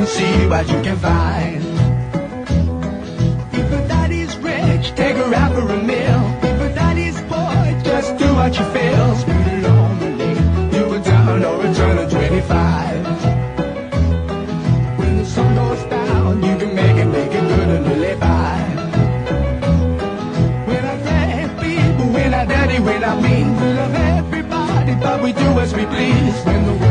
and see what you can find. If your daddy's rich, take her out for a meal. If your daddy's poor, just do what you feel. Speed along the lane, do a down or a turn of 25. When the sun goes down, you can make it good and live by. When I thank people, when I daddy, when I mean, we love everybody, but we do as we please. When the